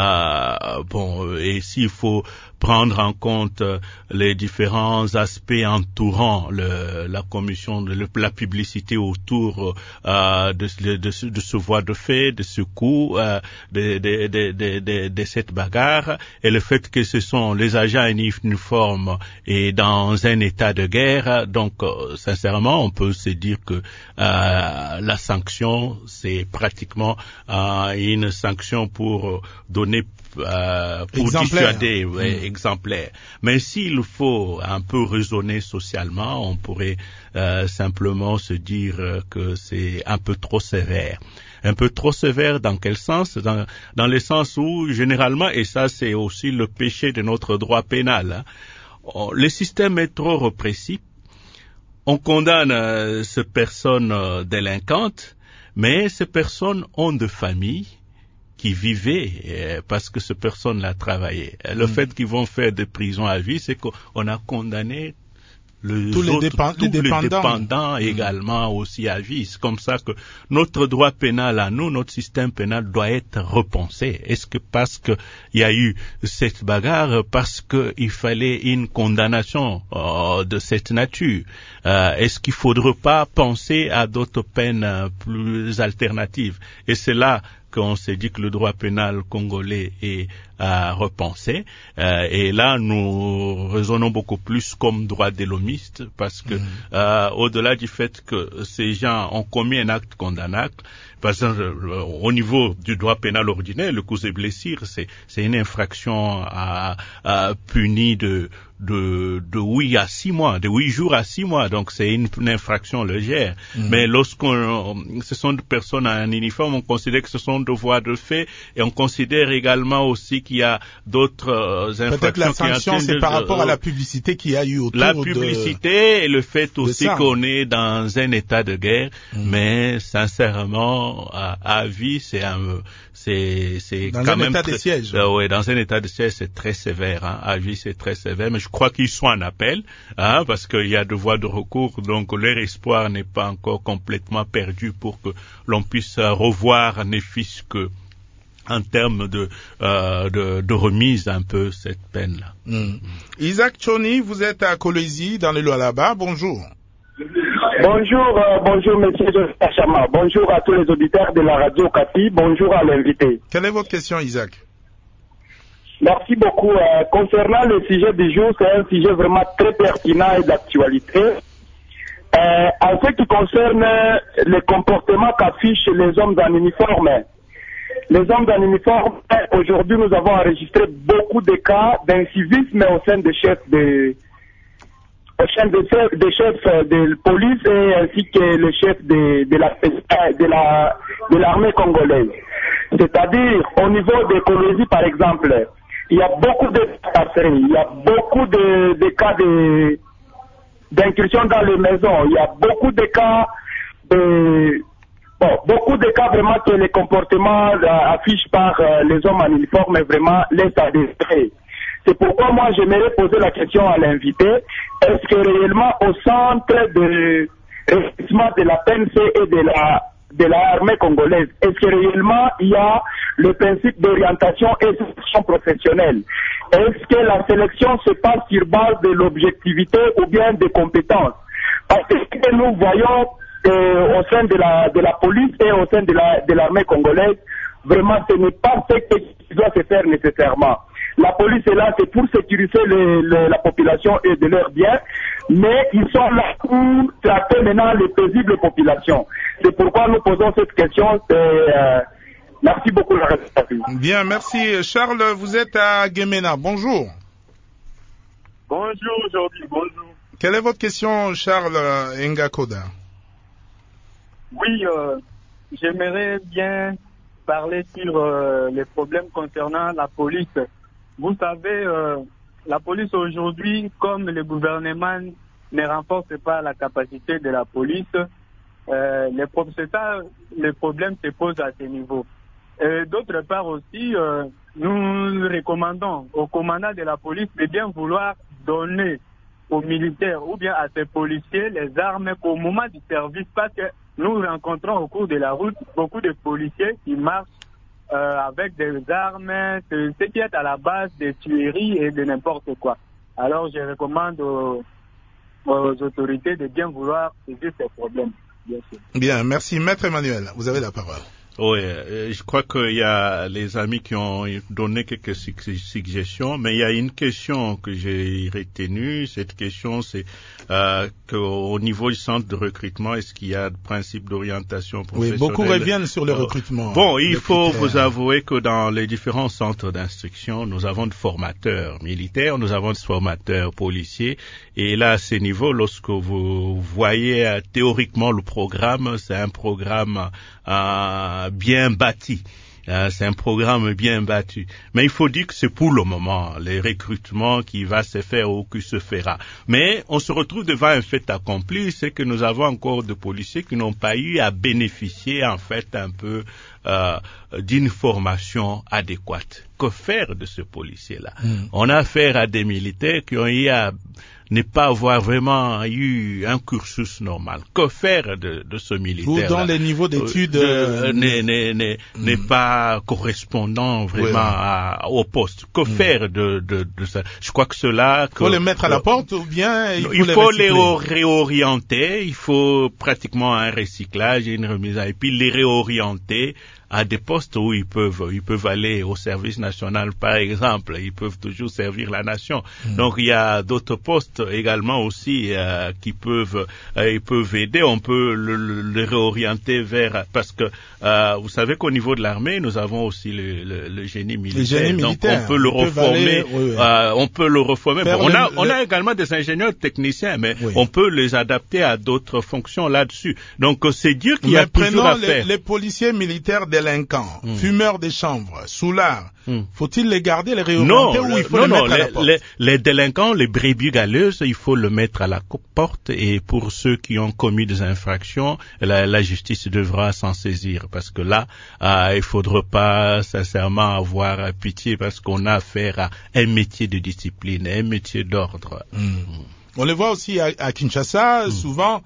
Et s'il faut prendre en compte les différents aspects entourant la commission de la publicité autour de ce voie de fait, de ce coup, de cette bagarre, et le fait que ce sont les agents uniformes et dans un état de guerre. Donc, sincèrement, on peut se dire que la sanction, c'est pratiquement une sanction pour donner pour dissuader, exemplaire. Mais s'il faut un peu raisonner socialement, on pourrait simplement se dire que c'est un peu trop sévère. Un peu trop sévère dans quel sens? Dans le sens où, généralement, et ça c'est aussi le péché de notre droit pénal, le système est trop répressif. On condamne ces personnes délinquantes, mais ces personnes ont de familles qui vivaient parce que ces personnes-là travaillaient. Le fait qu'ils vont faire des prisons à vie, c'est qu'on a condamné tous les dépendants également aussi à vie. C'est comme ça que notre droit pénal à nous, notre système pénal doit être repensé. Est-ce que parce que il y a eu cette bagarre, parce que il fallait une condamnation de cette nature, est-ce qu'il faudrait pas penser à d'autres peines plus alternatives? Et c'est là qu'on s'est dit que le droit pénal congolais est à repenser. Et là, nous raisonnons beaucoup plus comme droit de l'homiste, parce que au-delà du fait que ces gens ont commis un acte condamnable, par exemple, au niveau du droit pénal ordinaire, le cause et blessure, c'est une infraction punie de 8 à 6 mois, de 8 jours à 6 mois, donc c'est une infraction légère. Mais ce sont des personnes en uniforme, on considère que ce sont des voies de fait, et on considère également aussi qu'il y a d'autres infractions. Peut-être la sanction, c'est par rapport à la publicité qu'il y a eu autour la publicité et le fait aussi qu'on est dans un état de guerre, mais sincèrement, à vie, c'est dans quand un même état de siège. Oui, dans un état de siège, c'est très sévère. À vie, c'est très sévère. Mais je crois qu'ils sont en appel, parce qu'il y a de voies de recours. Donc, leur espoir n'est pas encore complètement perdu pour que l'on puisse revoir, ne fût-ce que en termes de remise un peu cette peine-là. Isaac Tchoni, vous êtes à Kolwezi, dans le Lualaba. Bonjour. Bonjour monsieur Kachama. Bonjour à tous les auditeurs de la radio Okapi. Bonjour à l'invité. Quelle est votre question, Isaac? Merci beaucoup. Concernant le sujet du jour, c'est un sujet vraiment très pertinent et d'actualité. En ce qui concerne le comportement qu'affichent les hommes en uniforme, aujourd'hui nous avons enregistré beaucoup de cas d'incivisme au sein des chefs de police et ainsi que le chef de l'armée congolaise. C'est-à-dire, au niveau de Kolwezi, par exemple, il y a beaucoup de passeries, il y a beaucoup de cas d'incursion dans les maisons, il y a beaucoup de cas vraiment que les comportements affichés par les hommes en uniforme vraiment laissent à désirer. C'est pourquoi moi j'aimerais poser la question à l'invité, est-ce que réellement au centre de réussissement de la PNC et de l'armée congolaise, est-ce que réellement il y a le principe d'orientation et de sélection professionnelle? Est-ce que la sélection se passe sur base de l'objectivité ou bien des compétences? Parce que ce que nous voyons au sein de la police et au sein de l'armée congolaise, vraiment ce n'est pas ce qui doit se faire nécessairement. La police est là, c'est pour sécuriser la population et de leurs biens, mais ils sont là pour traiter maintenant les paisibles populations. C'est pourquoi nous posons cette question. Merci beaucoup. Bien, merci. Charles, vous êtes à Gemena. Bonjour. Bonjour, aujourd'hui. Bonjour. Quelle est votre question, Charles Ngakoda? Oui, j'aimerais bien parler sur les problèmes concernant la police. Vous savez, la police aujourd'hui, comme le gouvernement ne renforce pas la capacité de la police, les problèmes se posent à ce niveau. D'autre part aussi, nous recommandons au commandant de la police de bien vouloir donner aux militaires ou bien à ces policiers les armes qu'au moment du service, parce que nous rencontrons au cours de la route beaucoup de policiers qui marchent avec des armes, ce qui est à la base des tueries et de n'importe quoi. Alors je recommande aux autorités de bien vouloir saisir ces problèmes. Bien sûr. Bien, merci. Maître Emmanuel, vous avez la parole. Oui, je crois qu'il y a les amis qui ont donné quelques suggestions, mais il y a une question que j'ai retenue. Cette question, c'est qu'au niveau du centre de recrutement, est-ce qu'il y a de principe d'orientation professionnelle? Oui, beaucoup reviennent sur le recrutement. Bon, il faut vous avouer que dans les différents centres d'instruction, nous avons des formateurs militaires, nous avons des formateurs policiers, et là, à ce niveau, lorsque vous voyez théoriquement le programme, c'est un programme bien bâti. C'est un programme bien battu. Mais il faut dire que c'est pour le moment, les recrutements qui va se faire ou qui se fera. Mais on se retrouve devant un fait accompli, c'est que nous avons encore des policiers qui n'ont pas eu à bénéficier en fait un peu d'une formation adéquate. Que faire de ce policier-là? On a affaire à des militaires qui ont eu à ne pas avoir vraiment eu un cursus normal. Que faire de ce militaire? Ou dans les niveaux d'études n'est pas correspondant vraiment au poste. Que faire de ça? Je crois que cela... Il faut les mettre à la porte ou bien il faut les réorienter, il faut pratiquement un recyclage et une remise et puis les réorienter à des postes où ils peuvent aller au service national, par exemple. Ils peuvent toujours servir la nation. Donc, il y a d'autres postes également aussi qui peuvent aider. On peut le réorienter vers... Parce que vous savez qu'au niveau de l'armée, nous avons aussi le génie militaire. Donc, on peut le reformer. On peut le reformer. On a également des ingénieurs techniciens, mais on peut les adapter à d'autres fonctions là-dessus. Donc, c'est dire qu'il y a toujours à faire. Les policiers militaires délinquants, fumeurs des chambres, soulards, faut-il les garder, les réorienter ou il faut les mettre à la porte? Les délinquants, les brebis galeuses, il faut le mettre à la porte et pour ceux qui ont commis des infractions, la justice devra s'en saisir parce que là, il faudra pas sincèrement avoir pitié parce qu'on a affaire à un métier de discipline, un métier d'ordre. On le voit aussi à Kinshasa, souvent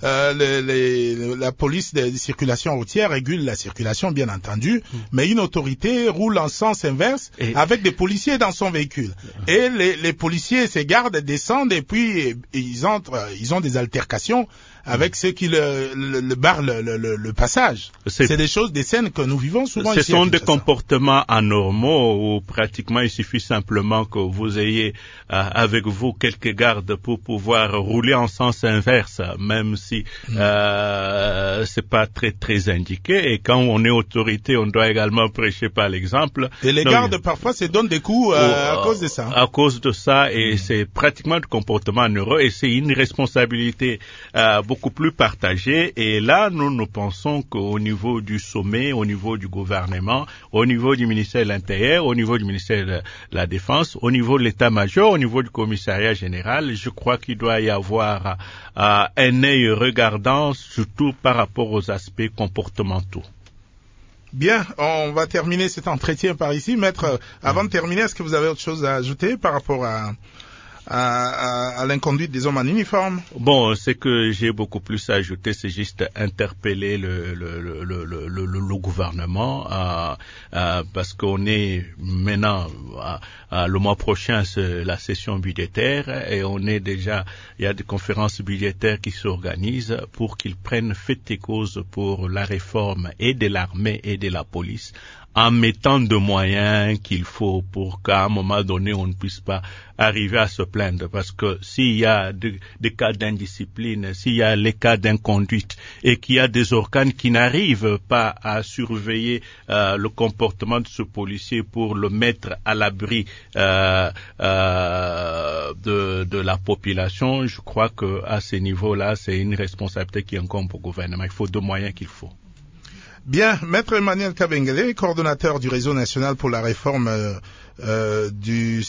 la police de circulation routière régule la circulation, bien entendu, mais une autorité roule en sens inverse avec des policiers dans son véhicule. Et les policiers, ces gardes, descendent et puis ils ont des altercations avec ceux qui le barrent le passage. C'est des choses, des scènes que nous vivons souvent ici. Ce sont des comportements anormaux où pratiquement il suffit simplement que vous ayez avec vous quelques gardes pour pouvoir rouler en sens inverse, même si c'est pas très indiqué. Et quand on est autorité, on doit également prêcher par l'exemple. Et les gardes parfois se donnent des coups à cause de ça. À cause de ça, et c'est pratiquement du comportement neureux et c'est une responsabilité beaucoup plus partagée. Et là, nous pensons qu'au niveau du sommet, au niveau du gouvernement, au niveau du ministère de l'Intérieur, au niveau du ministère de la Défense, au niveau de l'État-major, au niveau du commissariat général, je crois qu'il doit y avoir un œil regardant, surtout par rapport aux aspects comportementaux. Bien, on va terminer cet entretien par ici. Maître, avant de terminer, est-ce que vous avez autre chose à ajouter par rapport à l'inconduite des hommes en uniforme? Bon, ce que j'ai beaucoup plus à ajouter, c'est juste interpeller le gouvernement parce qu'on est maintenant le mois prochain, c'est la session budgétaire et on est déjà, il y a des conférences budgétaires qui s'organisent pour qu'ils prennent fait et cause pour la réforme et de l'armée et de la police, en mettant de moyens qu'il faut pour qu'à un moment donné, on ne puisse pas arriver à se plaindre. Parce que s'il y a des cas d'indiscipline, s'il y a les cas d'inconduite et qu'il y a des organes qui n'arrivent pas à surveiller le comportement de ce policier pour le mettre à l'abri de la population, je crois que à ce niveau-là, c'est une responsabilité qui incombe au gouvernement. Il faut des moyens qu'il faut. Bien, Maître Emmanuel Kabengele, coordonnateur du réseau national pour la réforme du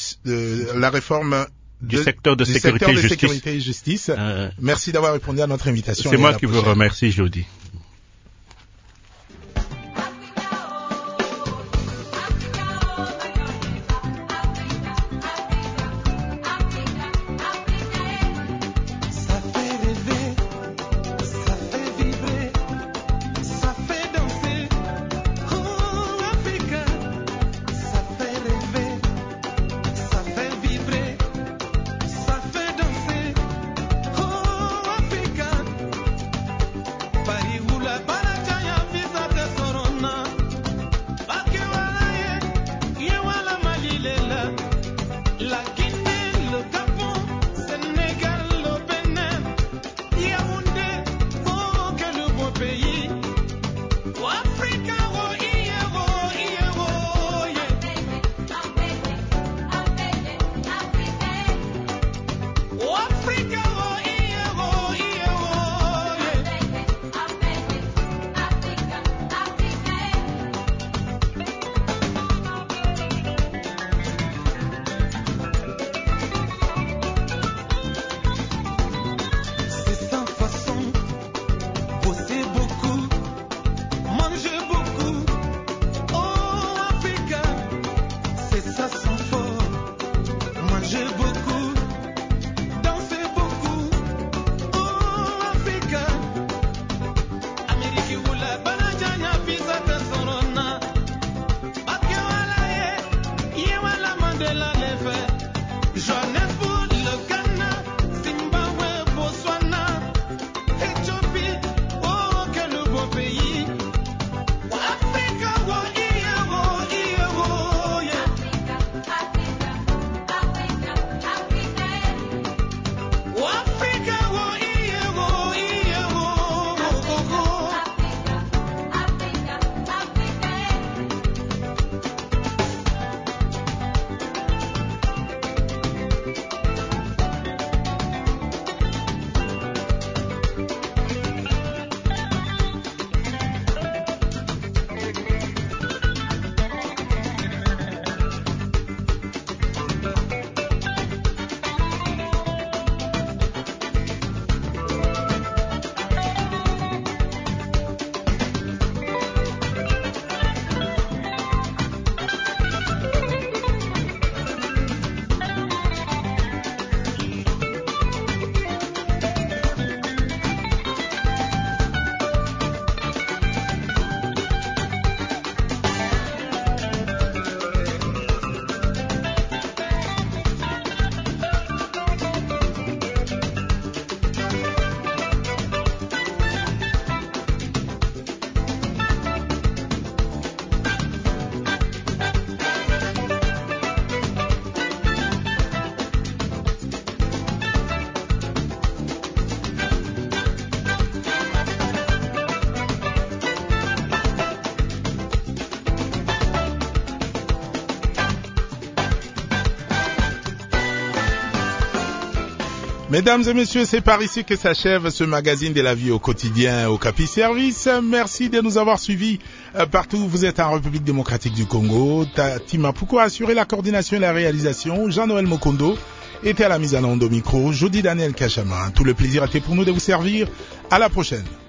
secteur de sécurité et justice. Merci d'avoir répondu à notre invitation. C'est moi qui vous remercie, Jody. Mesdames et messieurs, c'est par ici que s'achève ce magazine de la vie au quotidien au Capi Service. Merci de nous avoir suivis partout où vous êtes en République démocratique du Congo. Tati Mapuko a assuré la coordination et la réalisation. Jean-Noël Mokondo était à la mise en onde au micro. Jody Daniel Kachama. Tout le plaisir était pour nous de vous servir. À la prochaine.